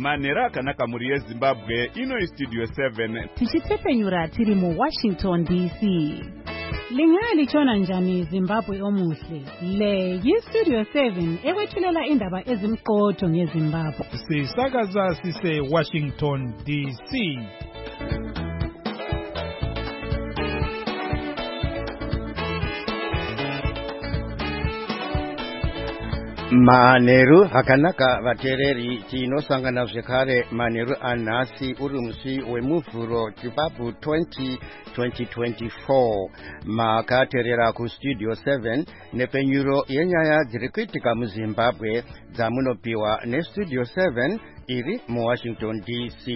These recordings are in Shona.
manhero akanaka mhuri yezimbabwe. Ino Studio 7 tichitepfenyura tiri muWashington DC. Lingaya lichona njani Zimbabwe omuhle? Le yiStudio 7 ekwethulela indaba ezimqotho ngeZimbabwe. Sisakaza sise Washington DC. Manheru hakanaka vatereri tinosangana zvekare manheru anhasi uri musi wemuvhuro Chibabvu 2024 makaterera kuStudio 7 nepfenyuro yenyaya dziri kuitika muZimbabwe dzamunopiwa neStudio 7 iri muWashington DC.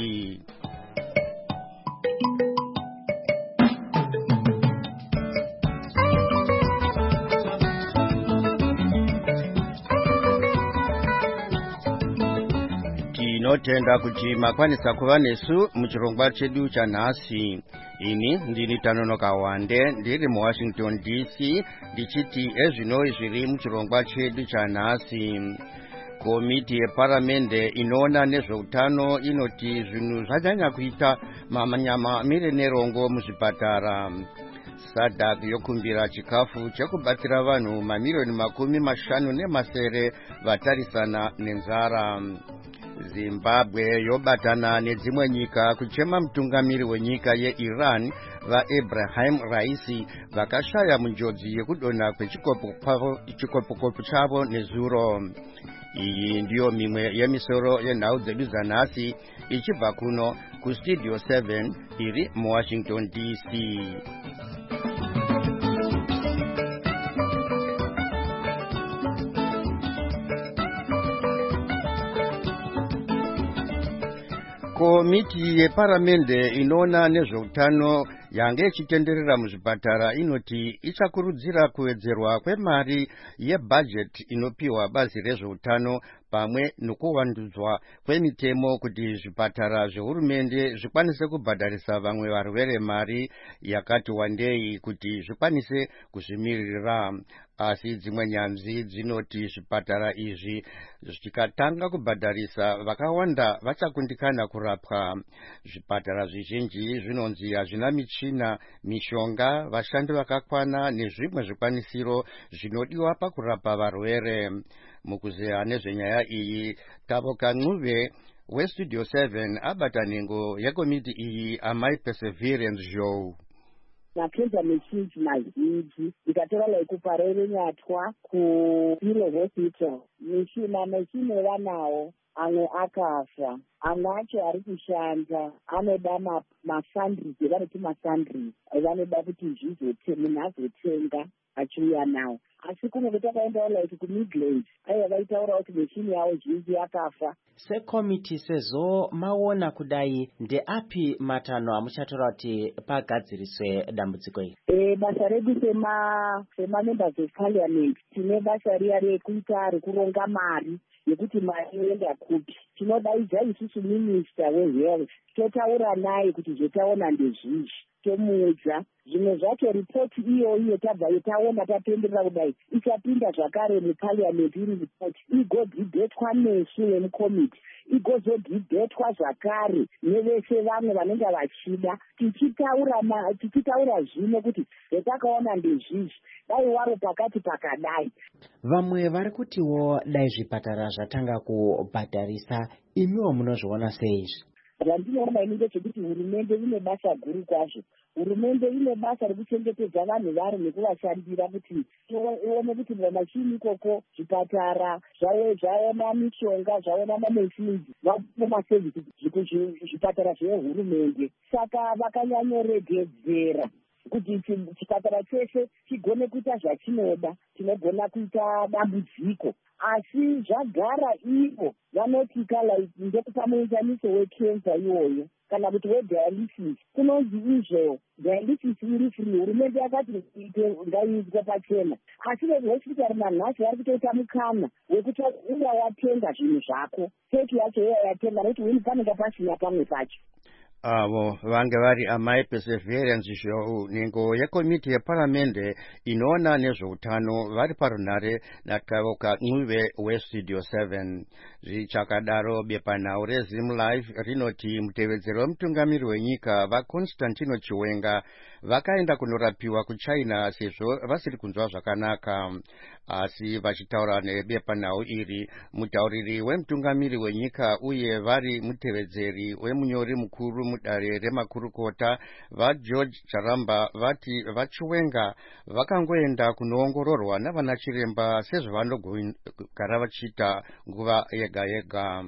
Tinotenda kuti makwanisa kuva nesu muchirongwa chedu chanhasi. Ini ndini Tanonoka Wande ndiri muWashington DC ndichiti ezvinoi zviri muchirongwa chedu chanhasi. Komiti yeparamende inoona nezveutano inoti zvinhu zvanyanya kuita mamirire nerongo muzvipatara. SADC yokumbira chikafu chekubatsira vanhu mamiliyoni 50 vatarisana nenzara. Zimbabwe yobatana nedzimwe nyika kuchema mutungamiri wenyika yeIran vaEbrahim Raisi vakashaya munjodzi yekudonha kwechikopokopo chavo nezuro. Iyi ndiyo mimwe yemisoro yenhau dzedu zanhasi ichibva kuno kuStudio 7 iri muWashington DC. Komiti yeparamende inoona nezveutano yange ichitenderera muzvipatara inoti ichakurudzira kuwedzerwa kwemari yebhajeti inopiwa bazi rezveutano pamwe nokuwandudzwa kwemitemo kuti zvipatara zvehurumende zvikwanise kubhadharisa vamwe varwere mari yakati wandei kuti zvikwanise kuzvimirira. Asi dzimwe nyanzvi dzinoti zvipatara izvi zvikatanga kubhadharisa vakawanda vachakundikana kurapwa. Zvipatara zvizhinji zvinonzi hazvina michina, mishonga, vashandi vakakwana nezvimwe zvikwanisiro zvinodiwa pakurapa varwere. Mukuzeya nezvenyaya iyi Tavoka Ncube weStudio 7 abata nhengo yekomiti iyi amai Perseverance Joe. Makenza machines mazhinji ikatora kuparere nyatwa kuPilo Hospital machine vanawo amwe akafa, amwe acho ari kushanda anoda mafandrizi vanoti masandrizi vanoda kuti munhu azotenga achiuya nawo. Asi kumwe kutakaendawo kuMidlands aiva vaitaura kuti machine yavo zhinji yakafa. Sekomiti sezvo maona kudai ndeapi matanho amuchataura kuti pagadziriswe dambudziko iri? Basa redu sema-members of parliament tine basa riya rekuita rekuronga mari yekuti mari yoenda kupi. Tinodaidza isusu minista wehealth totaura naye kuti zvotaona ndezvizvi, tomuudza zvimwe zvacho ripoti iyoyo tabva taona tatenderera kudai ichapinda zvakare muparliament iri ripoti igodhibhetwa nesu vemukomiti, igozodhibhetwa zvakare nevese vamwe vanenge vachida, tichitaura zvino kuti zvatakaona ndezvizvi, dai waro pakati pakadai. Vamwe vari kutiwo dai zvipatara zvatanga kubhadharisa, imiwo munozviona seizvi? Zvandinoona ini ndechekuti hurumende ine basa guru kwazvo. Hurumende ine basa rekuchengetedza vanhu vari nekuvashandira kuti ione kuti mumachini ikoko zvipatara zvaona mishonga, zvaona mamachines, vapuwe masevhisi zvipatara zvehurumende. Saka vakanyanyoregedzera kuti chipatara chese chigone kuita zvachinoda, tinogona kuita dambudziko. Asi zvagara ivo vanoti ndekupa muenzaniso wekenza iwoyo kana kuti wedialysis, kunonzi izvo dialysis iri free. Hurumende yakati ngaiitwe pachena, asi vehospitari manhasi vari kutoita mukana wekuti uya watenga zvinhu zvako, cheki yacho iya yatenga nekuti panenge pasina pamwe pacho. avo vange vari amai Perseverance Show, ningo yekomiti yeparamende inoona nezveutano vari parunhare naTavuka Ncube weStudio 7. Zvichakadaro bepanhau reZim Live rinoti mutevedzeri wemutungamiri wenyika vaConstantino Chiwenga vakaenda kunorapiwa kuChina sezvo vasiri kunzwa zvakanaka. Asi vachitaura nebepanhau iri, mutauriri wemutungamiri wenyika uye vari mutevedzeri wemunyori mukuru mudare remakurukota vaGeorge Charamba vati vaChiwenga vakangoenda kunoongororwa navana chiremba sezvavanogara vachiita nguva yega yega.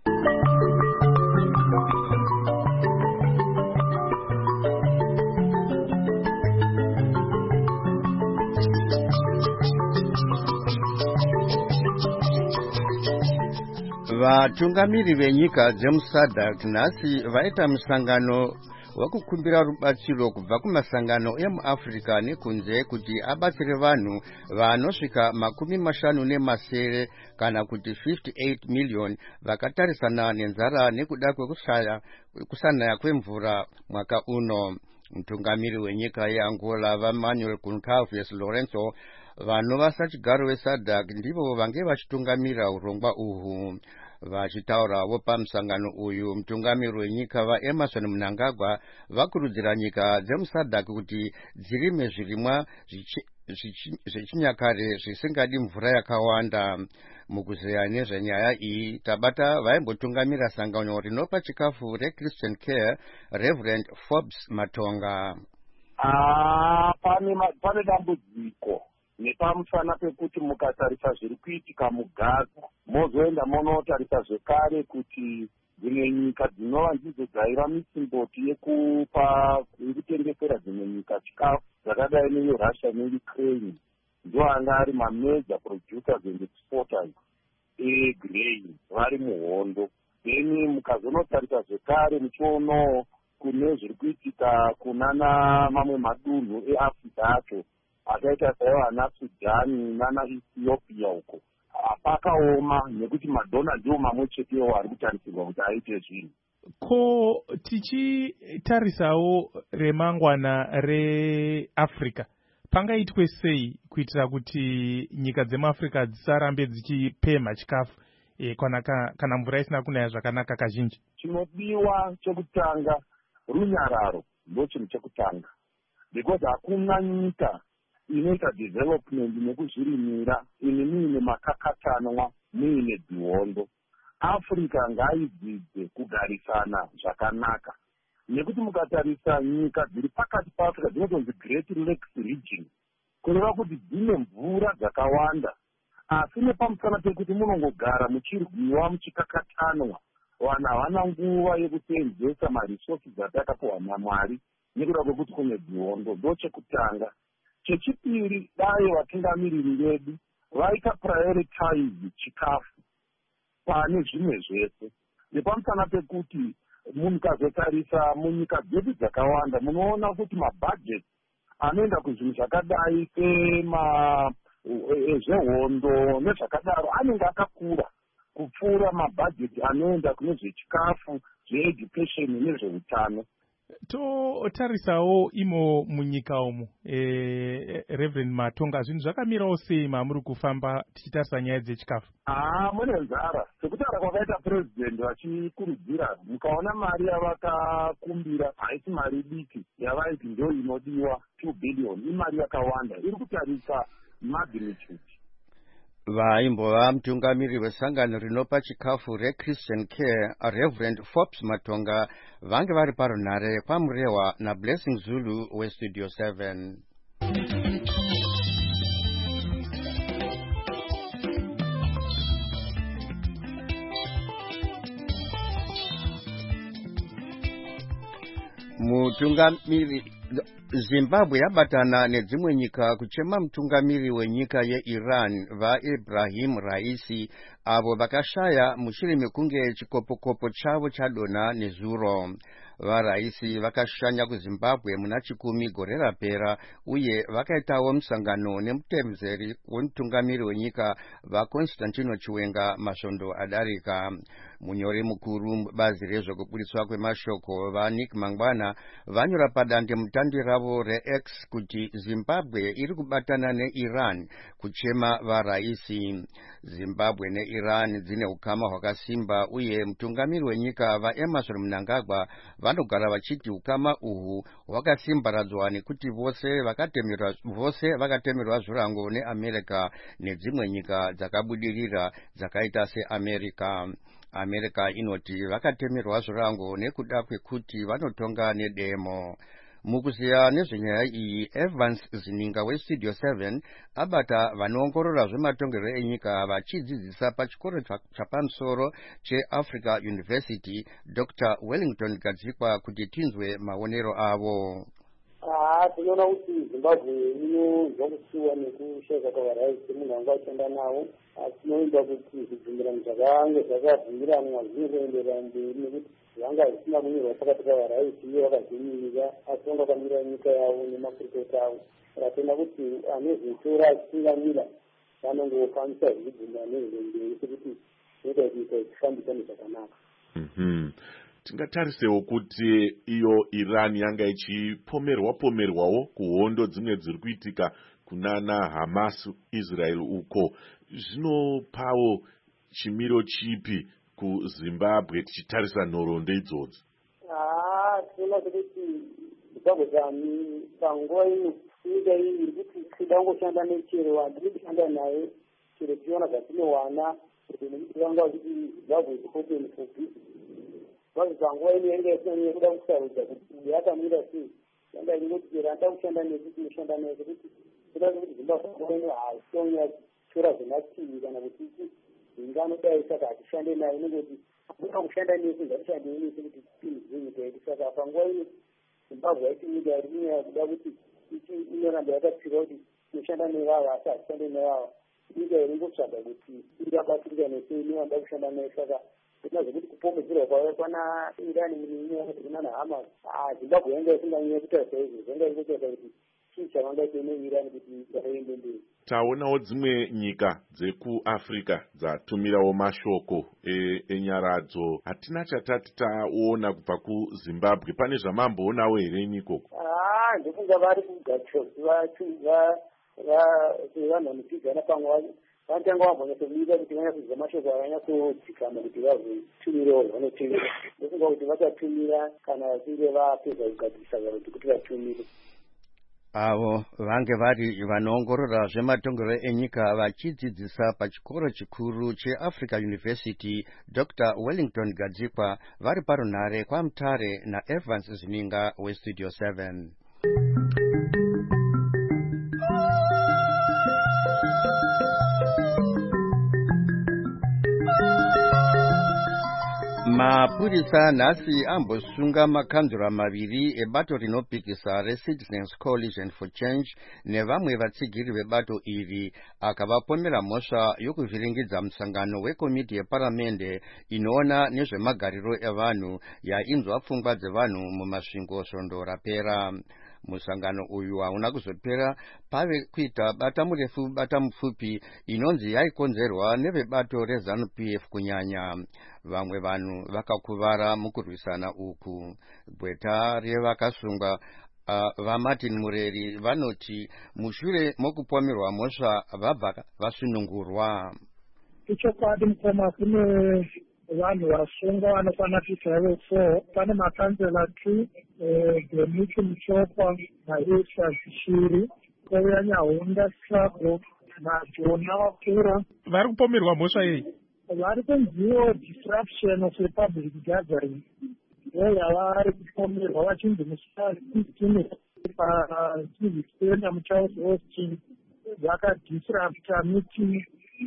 Vatungamiri venyika dzemuSADC nhasi vaita musangano wekukumbira rubatsiro kubva kumasangano emuAfrica nekunze kuti abatsire vanhu vanosvika 57 kana kuti 58 million vakatarisana nenzara nekuda kwekusanaya kwemvura mwaka uno. Mutungamiri wenyika yeAngola vaManuel Goncalves Lorenzo vanova sachigaro veSADC ndivo vange vachitungamira urongwa uhu. Vachitaurawo pamusangano uyu, mutungamiri wenyika vaEmerson Mnangagwa vakurudzira nyika dzemuSADC kuti dzirime zvirimwa zvechinyakare zvisingadi mvura yakawanda. Mukuzeya nezvenyaya iyi tabata vaimbotungamira sangano rinopa chikafu reChristian Care Reverend Forbes Matonga. Pane dambudziko nepamusana pekuti mukatarisa zviri kuitika muGaza, mozoenda monotarisa zvekare kuti dzimwe nyika dzinova ndidzo dzaiva misimboti yekutengesera dzimwe nyika chikafu dzakadai neRussia neUkraine, ndiwo anga ari major producers and exporters egrain vari muhondo. Then mukazonotarisa zvekare muchiono kune zviri kuitika kunana mamwe madunhu eAfrica acho akaita saivana Sudani nana Ethiopia uko pakaoma nekuti madhona ndiwo mamwe chetewo ari kutarisirwa kuti aite zvinhu. Ko tichitarisawo remangwana reAfrica, pangaitwe sei kuitira kuti nyika dzemuAfrica dzisarambe dzichipemha chikafu kana mvura isina kunaya zvakanaka kazhinji? Chinodiwa chekutanga runyararo, ndo chinhu chekutanga, because hakuna nyika inoita development nekuzvirimira ine makakatanwa neine dzihondo. Africa ngaidzidze kugarisana zvakanaka, nekuti mukatarisa nyika dziri pakati paAfrica dzinotonzi Great Lakes region, kureva kuti dzine mvura dzakawanda, asi nepamusana pekuti munongogara muchirwiwa muchikakatanwa, vanhu havana nguva yekuseenzesa marisources atakapiwa naMwari nekuda kwekuti kune dzihondo. Ndo chekutanga. Chechipiri, dai vatungamiriri vedu vaita prioritize chikafu pane zvimwe zvese, nepamusana pekuti mukazotarisa munyika dzedu dzakawanda munoona kuti mabudget anoenda kuzvinhu zvakadai zvehondo nezvakadaro anenge akakura kupfuura mabudget anoenda kune zvechikafu, zveeducation nezveutano. Totarisawo imo munyika umu, Reverend Matonga, zvinhu zvakamirawo sei mamuri kufamba tichitarisa nyaya dzechikafu? Mune nzara, sekutaura kwakaita president vachikurudzira, mukaona mari yavakakumbira haisi mari diki yavaiti ndo inodiwa 2 billion, imari yakawanda, iri kutarisa magnitude. Vaimbova mutungamiri wesangano rinopa chikafu reChristian Care Reverend Forbes Matonga vange vari parunhare pamurehwa naBlessing Zulu weStudio 7. Mutungamiri Zimbabwe yabatana nedzimwe nyika kuchema mutungamiri wenyika yeIran vaIbrahim Raisi avo vakashaya mushure mekunge chikopokopo chavo chadonha nezuro. VaRaisi vakashanya kuZimbabwe muna 10 gore rapera uye vakaitawo musangano nemutevedzeri wemutungamiri wenyika vaConstantino Chiwenga masvondo adarika. Munyori mukuru bazi rezvekuburiswa kwemashoko vaNick Mangwana vanyora padande mutande ravo reX kuti Zimbabwe iri kubatana neIran kuchema varaisi. Zimbabwe neIran dzine ukama hwakasimba uye mutungamiri wenyika vaEmerson Mnangagwa vanogara vachiti ukama uhu hwakasimbaradzwa nekuti vose vakatemerwa zvirango neAmerica nedzimwe nyika dzakabudirira dzakaita seAmerica. America inoti vakatemerwa zvirango nekuda kwekuti vanotonga nedemo. Mukuziya nezvenyaya iyi, Evans Zininga weStudio 7 abata vanoongorora zvematongerwo enyika vachidzidzisa pachikoro chapamusoro cheAfrica University Dr. Wellington Gadzikwa kuti tinzwe maonero avo. Tinoona kuti Zimbabwe inozwa kutsiwa nekusheka kwavaraisi munhu anga achenda navo. Tinoita kuti zvibvumirano zvakange zvakabvumiranwa zvinoenderera mberi nekuti zvanga zvisina kunyorwa pakati pavaraisi iyo vakazvimirira asi vanga vakamira nyika yavo nemakurukota avo. Ratenda kuti anezvitora achitungamira vanongofambisa zvibvumirano nezvemberi sekuti zvinoita kuti nyika ichifambisane zvakanaka. Tingatarisewo kuti iyo Iran yanga ichipomerwawo kuhondo dzimwe dziri kuitika kunana Hamas Israel uko. Zvinopawo chimiro chipi kuZimbabwe tichitarisa nhoroondo idzodzo? Tinoona kuti Zimbabwe panguva ino nyika iyi iri kuti tidangoshanda nechero watiri kushanda naye chero tiona zvatinowana nekuti vanga kuti Zimbabwe ipoten for business. Basi panguva ino yanga isina kuda kusarudza kuti yakamira sei. Yanga ingoti chero anda kushanda nekuti tinoshanda naye kuti kuda kuti Zimbabwe panguva ino haitonya tora zvemativi kana kuti inganodai saka atishande naye nekuti kuda kushanda nese ngatishande nese kuti tinzwe nyika yedu. Saka panguva ino Zimbabwe yaiti nyika iri kunyanya kuda kuti inoramba yakatsiva kuti tinoshanda nevava asi hatishande nevava. Nyika iri ngotsvaga kuti ingabatsirika nesei nevanoda kushanda naye. Saka kuna zvekuti kupomedzerwa kwavo kwana Iran munyanya kunana Hamas, Zimbabwe yanga isinganyanya kutarisa izvo, zvanga ingotarisa kuti chii chavangaita neIran kuti vaende mberi. Taonawo dzimwe nyika dzekuAfrica dzatumirawo mashoko enyaradzo. Hatina chatati taona kubva kuZimbabwe. Pane zvamamboonawo here ikoko? Ndofunga vari kugatrosi vanhu vanopigana pamwe vanotanga vambonyatsomuita kuti vanyatsoziva mashoko avanyatsodzikama kuti vazotumirawo zvavanotumira. Ndofunga kuti vachatumira kana vachinge vapedza kugadzirisa kuti vatumire. Avo vange vari vanoongorora zvematongerwo enyika vachidzidzisa pachikoro chikuru cheAfrica University Dr. Wellington Gadzikwa vari parunhare kwaMutare naEvans Zininga weStudio 7. Mapurisa nhasi ambosunga makanzura maviri ebato rinopikisa reCitizens Coalition for Change nevamwe vatsigiri vebato iri akavapomera mhosva yokuvhiringidza musangano wekomiti yeparamende inoona nezvemagariro evanhu yainzwa pfungwa dzevanhu mumasvingo svondo rapera. Musangano uyu hauna kuzopera pave kuita bata murefu bata mupfupi inonzi yaikonzerwa nevebato reZANU-PF kunyanya. Vamwe vanhu vakakuvara mukurwisana uku. Gweta revakasungwa vaMartin Mureri vanoti mushure mokupomerwa mhosva vabva vasunungurwa. Ichokwadi mukoma kune vanhu vasungwa vanokwana kuita 4. Pane makansela 2 Domiti Muchokwa naEsa Zishiri, kouya Nyahunda Struggle naJona Wakura. Vari kupomerwa mhosva yei? Vari kunziwo disruption of the public gathering. Yavari kupomerwa vachinzi musi pachizispenda muCharles Austin vakadisrupta meeting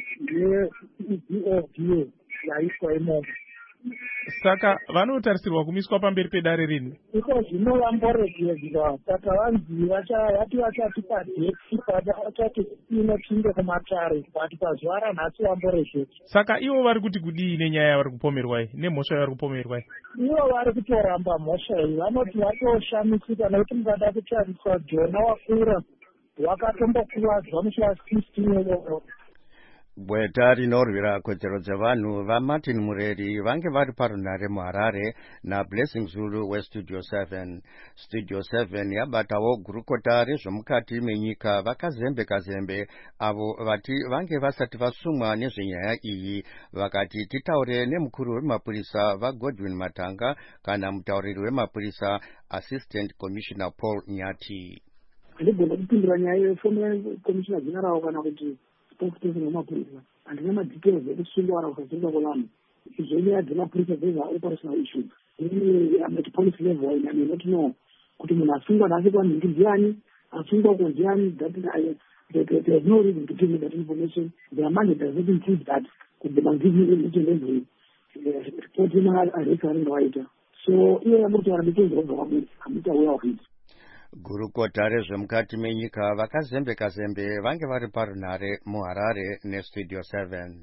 yeCODA yaiswa imomo. Saka vanotarisirwa kumiswa pamberi pedare rini? Iko zvino vamboregedzwa, saka vanzi vati vachatipa deti vachati inopinde kumatare, but pazuva ranhasi vamboregedzwa. Saka ivo vari kuti kudii nenyaya yavari kupomerwa iyi, nemhosva yavari kupomerwa iyi? Ivo vari kutoramba mhosva iyi, vanoti vatoshamisika nekuti mukada kutariswa Jona Wakura wakatombokuvadzwa musi wa16 ivovo. Bweta rinorwira kodzero dzevanhu vaMartin Mureri vange vari parunhare muHarare naBlessing Zulu weStudio 7. Studio 7 yabatawo gurukota rezvomukati menyika vakazembe avo vati vange vasati vasumwa nezvenyaya iyi, vakati titaure nemukuru wemapurisa vaGodwin Matanga kana mutauriri wemapurisa Assistant Commissioner Paul Nyati. Andigona kupindura nyaya yeformer Commissioner General kana kuti spokesperson wemapurisa handina madetails ekusungwa kana kusasungwa kwevanhu. Izvonyaya dzemapurisa dzega operational issues. I'm at police level and I may not know kuti munhu asungwa nhasi kwanhingi ndiani, asungwa kundiani. There's no reason to give me that information. Their mandate does not include that. Could they give me each and every report in arrest and writer. So here I'm not aware of it. Gurukota rezvomukati menyika vakazembe vange vari parunhare muHarare neStudio 7.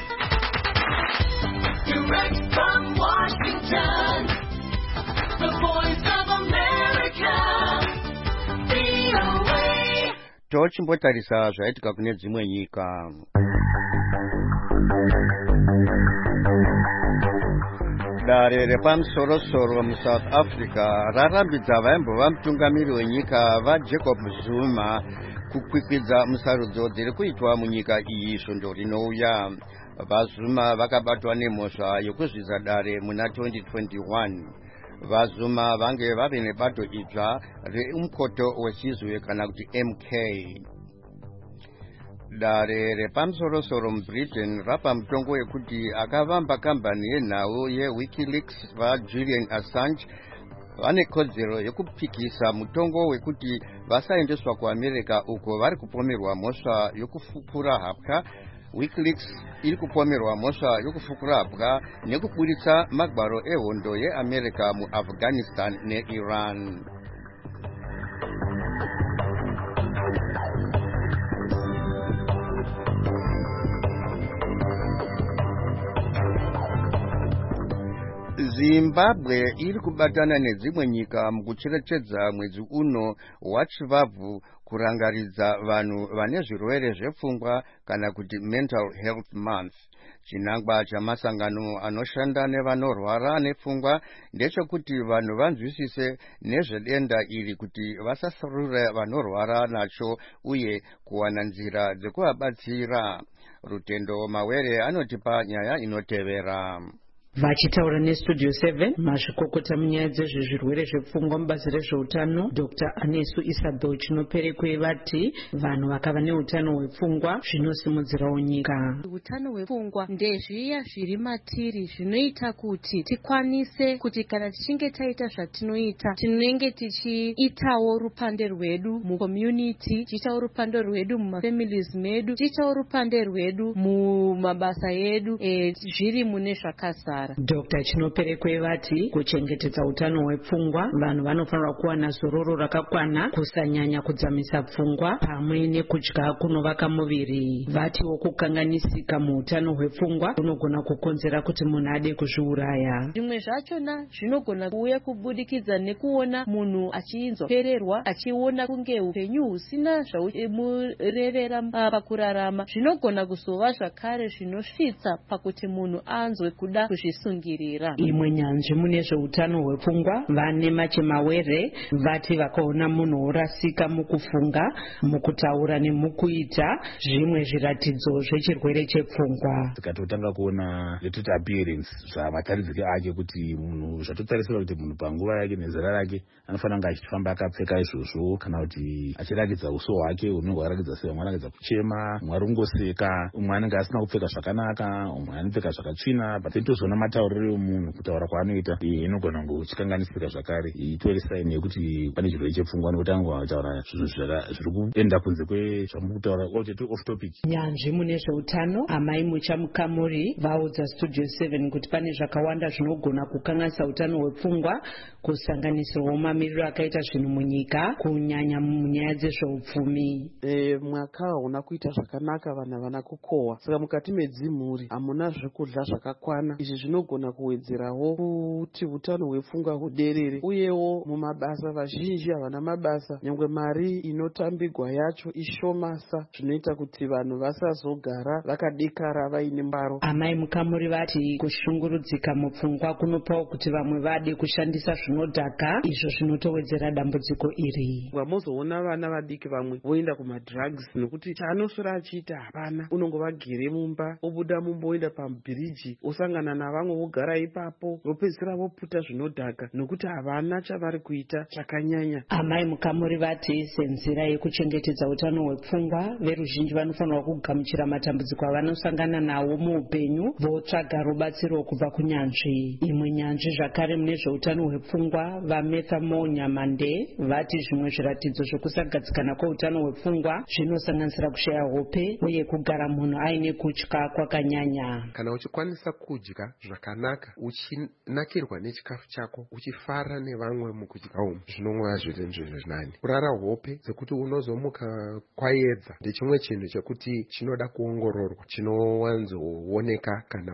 Direct from Washington, the Voice of America, VOA. Tochimbotarisa zvaitika kune dzimwe nyika. Dare repamusoro muSouth Africa rarambidza vaimbova mutungamiri wenyika vaJacob Zuma kukwikwidza musarudzo dziri kuitwa munyika iyi svondo rinouya. VaZuma vakabatwa nemhosva yokuzvidza dare muna 2021. VaZuma vange vave nebato idzva reumukoto wechizwe kana kuti MK. Dare repamusoro muBritain rapa mutongo wekuti akavamba kambani yenhau yeWikileaks vaJulian Assange vane kodzero yekupikisa mutongo wekuti vasaendeswa kuAmerica uko vari kupomerwa mhosva yokufukura hapwa. WikiLeaks iri kupomerwa mhosva yokufukura hapwa nekuburitsa magwaro ehondo yeAmerica muAfghanistan neIran. Zimbabwe iri kubatana nedzimwe nyika mukucherechedza mwedzi uno wachivabvu kurangaridza vanhu vane zvirwere zvepfungwa kana kuti Mental Health Month. Chinangwa chamasangano anoshanda nevanorwara nepfungwa ndechekuti vanhu vanzwisise nezvedenda iri kuti vasasarura vanorwara nacho uye kuwana nzira dzekuvabatsira. Rutendo Mawere anotipa nyaya inotevera. Vachitaura neStudio 7 mazvikokota munyaya dzezvezvirwere zvepfungwa mubazi rezveutano Dr. Anesu Isabel Chinoperekwe vati vanhu vakava neutano hwepfungwa zvinosimudzirawo nyika. Utano hwepfungwa ndezviya zviri matiri zvinoita kuti tikwanise kuti kana tichinge taita zvatinoita tinenge tichiitawo rupande rwedu mucommunity, tichiitawo rupande rwedu mumafamilies medu, tichiitawo rupande rwedu mumabasa edu zviri mune zvakazara. Dr. Chinoperekwe vati kuchengetedza utano hwepfungwa vanhu vanofanira kuwana zororo rakakwana, kusanyanya kudzamisa pfungwa pamwe nekudya kunovaka muviri. Vatiwo kukanganisika muutano hwepfungwa kunogona kukonzera kuti munhu ade kuzviuraya. Zvimwe zvachona zvinogona kuuya kubudikidza nekuona munhu achinzwa pererwa, achiona kunge upenyu husina zvaumurevera pakurarama. Zvinogona kuzova zvakare zvinosvitsa pakuti munhu anzwe kuda kuzvisungirira. Imwe nyanzvi mune zveutano hwepfungwa vane Mawere vati vakaona munhu orasika mukufunga, mukutaura nemukuita zvimwe zviratidzo zvechirwere chepfungwa. Tikatotanga kuona little appearance zvamataridzike ake kuti munhu zvatotarisira kuti munhu panguva yake nezera rake anofanira kunge achifamba akapfeka izvozvo kana kuti achiratidza uso hwake hunenge hwaratidza sevamwe aratidza kuchema, umwe ari kungoseka, umwe anenge asina kupfeka zvakanaka, umwe anopfeka zvakatsvina. Patinozoona matauriro emunhu kutaura kwaanoita inogona kuchikanganisika zvakare itori saini yekuti pane chirwere chepfungwa nekuti anenge achitaura zvinhu zviri kuenda kunze kwezvamukutaura off topic. Nyanzvi mune zveutano Amai Muchamukamuri vaudza Studio 7 kuti pane zvakawanda zvinogona kukanganisa utano hwepfungwa kusanganisirwa mamiriro akaita zvinhu munyika kunyanya munyaya dzezveupfumi. Mwaka hauna kuita zvakanaka, vanhu havana kukohwa, saka mukati medzimhuri hamuna zvekudya zvakakwana. Izvi zvinogona kuwedzerawo kuti utano hwepfungwa huderere. Uyewo mumabasa vazhinji havana mabasa, nyangwe mari inotambigwa yacho ishomasa, zvinoita kuti vanhu vasazogara vakadekara vaine mbaro. Amai Mukamuri vati kushungurudzika mupfungwa kunopawo kuti vamwe vade kushandisa zvinodhaka, izvo zvinotowedzera dambudziko iri. Vamozoona vana vadiki vamwe voenda kumadrugs nokuti chaanosora achiita hapana. Unongova gere mumba, obuda mumba oenda pabhiriji, osangana navamwe vogara ipapo, vopedzisira voputa zvinodhaka nokuti havana chavari kuita chakanyanya. Amai Mukamuri vati senzira yekuchengetedza utano hwepfungwa, veruzhinji vanofanirwa kugamuchira matambudziko avanosangana nawo muupenyu, votsvaga rubatsiro kubva kunyanzvi. Imwe nyanzvi zvakare mune zveutano hwepfungwa, vaMetha Nyamande vati zvimwe zviratidzo zvekusagadzikana kweutano hwepfungwa zvinosanganisira kushaya hope uye kugara munhu aine kutya kwakanyanya. Kana uchikwanisa kudya zvakanaka, uchinakirwa nechikafu chako, uchifara nevamwe mukudya umu, zvinongova zviri zvirinani. Kurara hope dzekuti unozomuka kwaedza ndechimwe chinhu chekuti chinoda kuongororwa, chinowanzooneka kana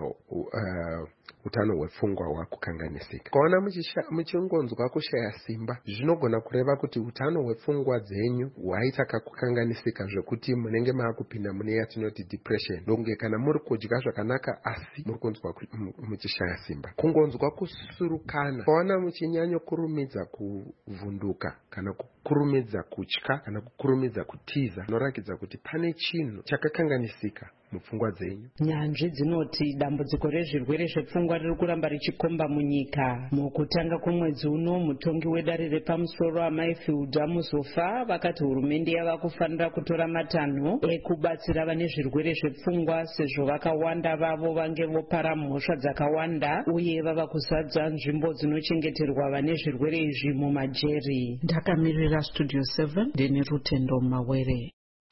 utano hwepfungwa hwakukanganisika. Kaona muchingonzwa kushaya simba, zvinogona kureva kuti utano hwepfungwa dzenyu hwaita kakukanganisika zvekuti munenge maakupinda mune yatinoti depression. Donge kana muri kudya zvakanaka asi muri kunzwa muchishaya simba, kungonzwa kusurukana, kaona muchinyanya kurumidza kuvhunduka kana kukurumidza kutya kana kukurumidza kutiza, norakidza kuti pane chinhu chakakanganisika mupfungwa dzenyu. Nyanzvi dzinoti dambudziko rezvirwere zvepfungwa riri kuramba richikomba munyika. Mukutanga kwemwedzi uno, mutongi wedare repamusoro aMaifield Muzofa vakati hurumende yava kufanira kutora matanho ekubatsira vane zvirwere zvepfungwa sezvo vakawanda vavo vange vopara mhosva dzakawanda uye vava kuzadza nzvimbo dzinochengeterwa vane zvirwere izvi mumajeri. Ndakamirira Studio 7 ndine Rutendo Mawere.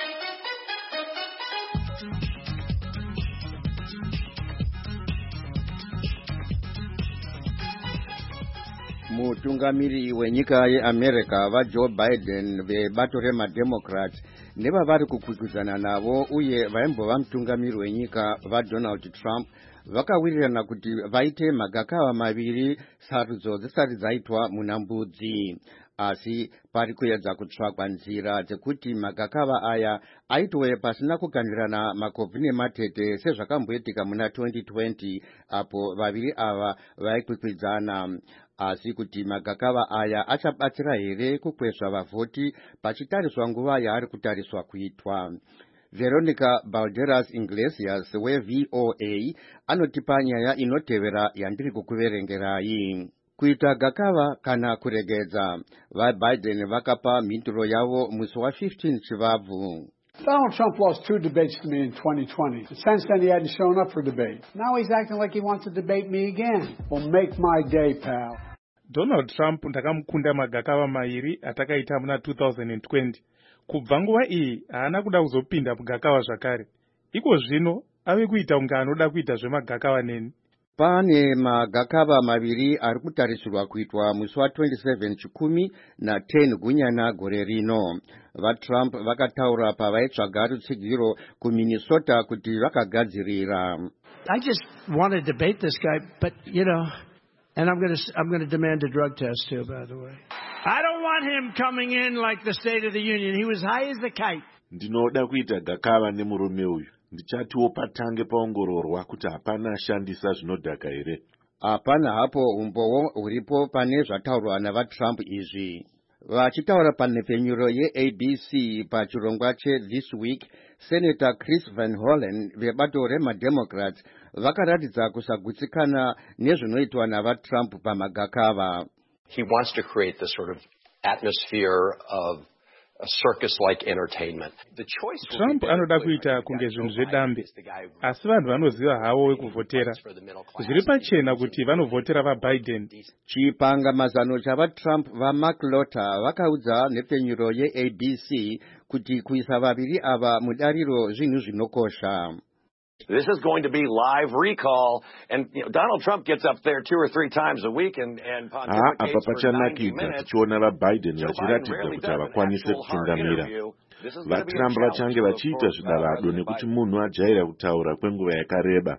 Mutungamiri wenyika yeAmerica vaJoe Biden vebato remademocrats nevavari kukwikwidzana navo uye vaimbova mutungamiri wenyika vaDonald Trump vakawirirana kuti vaite magakava maviri sarudzo dzisati dzaitwa munambudzi. Asi pari kuedza kutsvakwa nzira dzekuti magakava aya aitwe pasina kukandirana makobvu nematete sezvakamboitika muna 2020 apo vaviri ava vaikwikwidzana. Asi kuti magakava aya achabatsira here kukwezva vavhoti pachitariswa nguva yaari kutariswa kuitwa. Veronica Balderas Iglesias weVOA anotipa nyaya inotevera yandiri kukuverengerai. Kuita gakava kana kuregedza, vaBiden vakapa mhinduro yavo musi wa15 Chivabvu. Donald Trump lost 2 debates to me in 2020. Since then, he hadn't shown up for debate. Now he's acting like he wants to debate me again. Well, make my day, pal. Donald Trump ndakamukunda magakava mairi atakaita muna 2020. Kubva nguva iyi haana kuda kuzopinda mugakava zvakare. Iko zvino ave kuita unga anoda kuita zvemagakava neni. Pane magakava maviri ari kutarisirwa kuitwa musi wa27 Chikumi na 10 Gunyana gore rino. VaTrump vakataura pavaitsvaga rutsigiro kuMinnesota kuti vakagadzirira. I just want to debate this guy, but you know, and I'm going to demand a drug test too, by the way. I don't want him coming in like the State of the Union. He was high as the kite. Ndinoda kuita gakava nemurume uyu. Ndichatiwo patange paongororwa kuti hapana ashandisa zvinodhaka here. Hapana hapo umbowo uripo pane zvataurwa navaTrump izvi. Vachitaura panhepfenyuro yeABC pachirongwa cheThis Week, Senator Chris Van Hollen vebato remademocrats vakaratidza kusagutsikana nezvinoitwa navaTrump pamagakava. He wants to create this sort of atmosphere of a circus-like entertainment. The choice Trump anoda kuita kunge zvinhu zvedambe, asi vanhu vanoziva havo wekuvhotera. Zviri pachena kuti vanovhotera vaBiden. Chipangamazano chavaTrump vaMark Lotter vakaudza nhepfenyuro yeABC kuti kuisa vaviri ava mudariro zvinhu zvinokosha. This is going to be live recall, and you know, Donald Trump gets up there 2 or 3 times a week and pontificates for 90 minutes. Tichiona vaBiden vachiratidza kuti havakwanise kutungamira. VaTrump vachange vachiita zvidavado nekuti munhu ajaira kutaura kwenguva yakareba.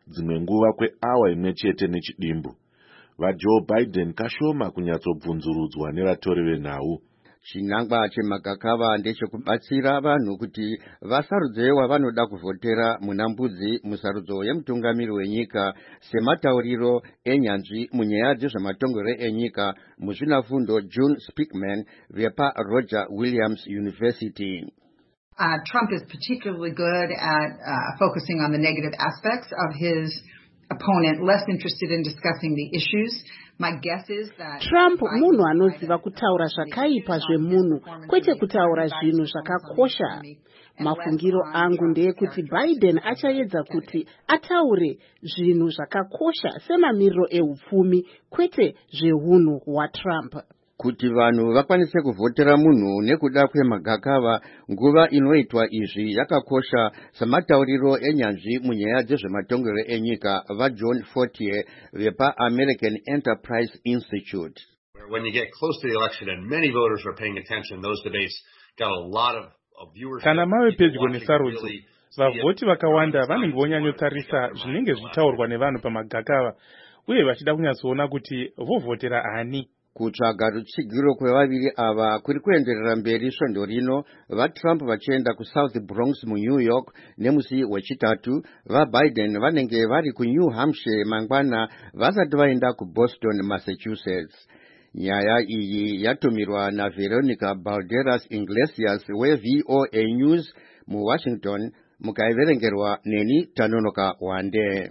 dzimwe nguva kweawa imwe chete nechidimbu. VaJoe Biden kashoma kunyatsobvunzurudzwa nevatori venhau. Chinangwa chemagakava ndechekubatsira vanhu kuti vasarudze wavanoda kuvhotera muna mbudzi musarudzo yemutungamiri wenyika sematauriro enyanzvi munyaya dzezvematongero enyika muzvinafundo June Speakman vepaRoger Williams University. Trump is particularly good at focusing on the negative aspects of his opponent, less interested in discussing the issues. My guess is that Trump munhu anoziva kutaura zvakaipa zvemunhu kwete kutaura zvinhu zvakakosha. Mafungiro angu ndeyekuti Biden achaedza kuti ataure zvinhu zvakakosha semamiriro ehupfumi kwete zveunhu hwaTrump. Kuti vanhu vakwanise kuvhotera munhu nekuda kwemagakava nguva inoitwa izvi yakakosha samatauriro enyanzvi munyaya dzezvematongero enyika vaJohn Fortier vepaAmerican Enterprise Institute. When you get close to the election and many voters are paying attention, those debates got a lot of viewers. Kana mave pedyo nesarudzo, vavhoti vakawanda vanenge vonyanyottarisa zvinenge zvitaurwa nevanhu pamagakava uye vachida kunyatsoona kuti vovhotera ani. Kutsvaga rutsigiro kwevaviri ava kuri kuenderera mberi svondo rino vaTrump vachienda kuSouth Bronx muNew York nemusi wechitatu vaBiden vanenge vari kuNew Hampshire mangwana vasati vaenda kuBoston, Massachusetts. Nyaya iyi yatumirwa naVeronica Balderas Iglesias weVOA News muWashington mukaiverengerwa neni Tanonoka Wande.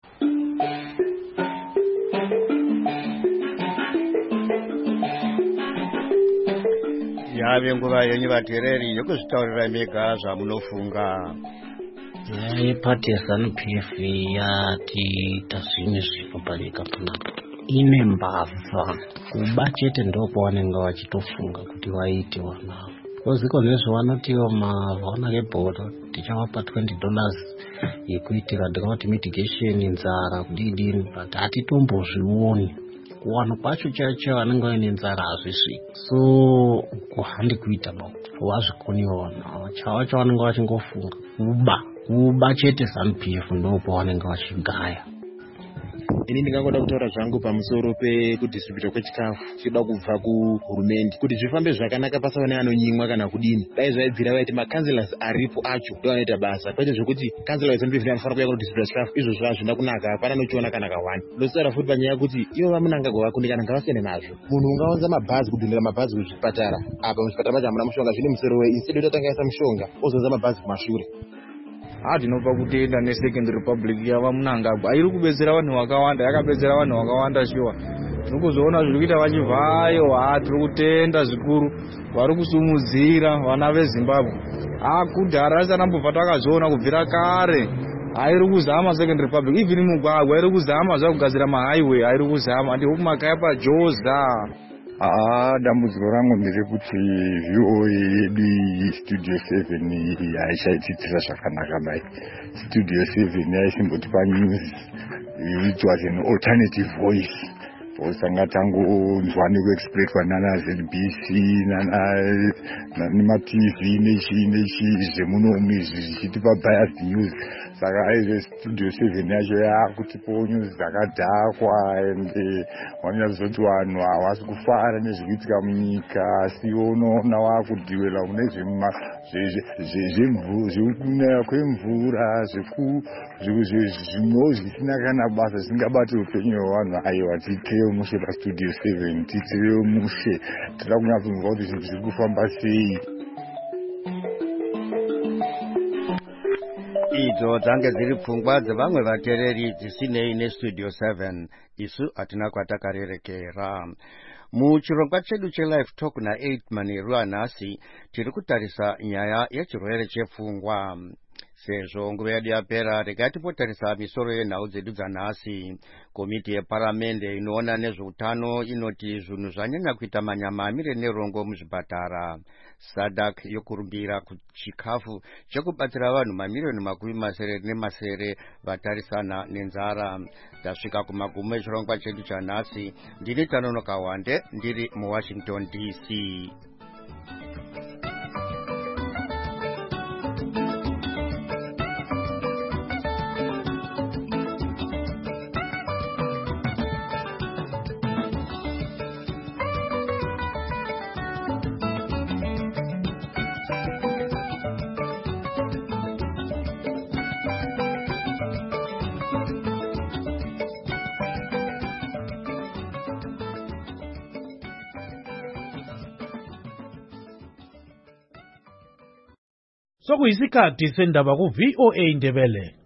Yave nguva yenyu vateereri yokuzvitaurira mega zvamunofunga. Pati yeZANU-PF yatiita zvimwe zvinhu panyika panapo ine mbavha kuba chete ndokwavanenge vachitofunga kuti vaite vanavo. Koziko nezvavanoti vana vebhora tichavapa $20 yekuitira drought mitigation nzara kudidini, but hatitombozvioni. Kuwano kwacho chacho vanenge vaine nzara hazvisviki. So kuhandi kuita wazvikoniwa vanhu chava chavanenge vachingofunga kuba chete ZANU-PF ndokwavanenge vachigaya. Ini ndingangoda kutaura zvangu pamusoro pekudhistributwa kwechikafu chida kubva kuhurumende kuti zvifambe zvakanaka pasava neanonyimwa kana kudini. Dai zvaibvira vaiti makanselas aripo acho ndo anoita basa kwete zvekuti kansela weZANU-PF anofanira kuuya kudhistributwa chikafu izvo zvazvina kunaka hapana nochiona kana kawani. Ndosara futi panyaya yekuti ivo vamunanga gwavakundikana ngavasiyane nazvo. Munhu ungawanza mabhazi kudhindira mabhazi kuzvipatara apa muzvipatara macho hamuna mushonga zvine musoro wei instead yotatangaisa mushonga ozonza mabhazi kumashure. Ndinopa kutenda neSecond Republic yava Munangagwa iri kubetsera vanhu vakawanda, yakabetsera vanhu vakawanda shuwa. Tiri kuzoona zviri kuita vachivhayo, tiri kutenda zvikuru vari kusumudzira vana veZimbabwe. Kudhara asati takazoona kubvira kare. Iri kuzama Second Republic, even mugwagwa iri kuzama zvakugadzira mahighway, iri kuzama ndi mumakaya paJoza. Dambudziko rangu nderekuti VOA yedu Studio 7 haichaititira zvakanaka mai. Studio 7 yaisimbotpa news. It was an alternative voice. Osanga tangonzwa nekuexplainwa nana ZBC nana TV nechi zvemunomu zvichitipa biased news. Saka aize Studio 7 yacho yakutipo news dzakadhakwa ende wanyazoti vanhu havasi kufara nezvikuitika munyika asi unoona wakudhiwela mune zvekunaya kwemvura zvimwewo zvisina kana basa zvisingabati upenyu hwevanhu. Aiwa tiitewo mushe paStudio 7 tiitewo mushe tinoda kunyatsonzwa kuti zvinhu zviri kufamba sei. Idzo dzange dziri pfungwa dzevamwe vateereri dzisinei neStudio 7 isu hatina kwatakarerekera. Muchirongwa chedu cheLive Talk na8 manheru anhasi tiri kutarisa nyaya yechirwere chepfungwa. Sezvo nguva yedu yapera regai tipotarisa misoro yenhau dzedu dzanhasi. Komiti yeparamende inoona nezveutano inoti zvinhu zvanyanya kuita manyama amire nerongo muzvipatara. SADC yokurumbira kuchikafu chekubatsira vanhu mamiliyoni makumi masere nemasere vatarisana nenzara. Tasvika kumagumo echirongwa chedu chanhasi. Ndini Tanonoka Wande ndiri muWashington DC. sokuyisikhathi sendaba ku-VOA Ndebele.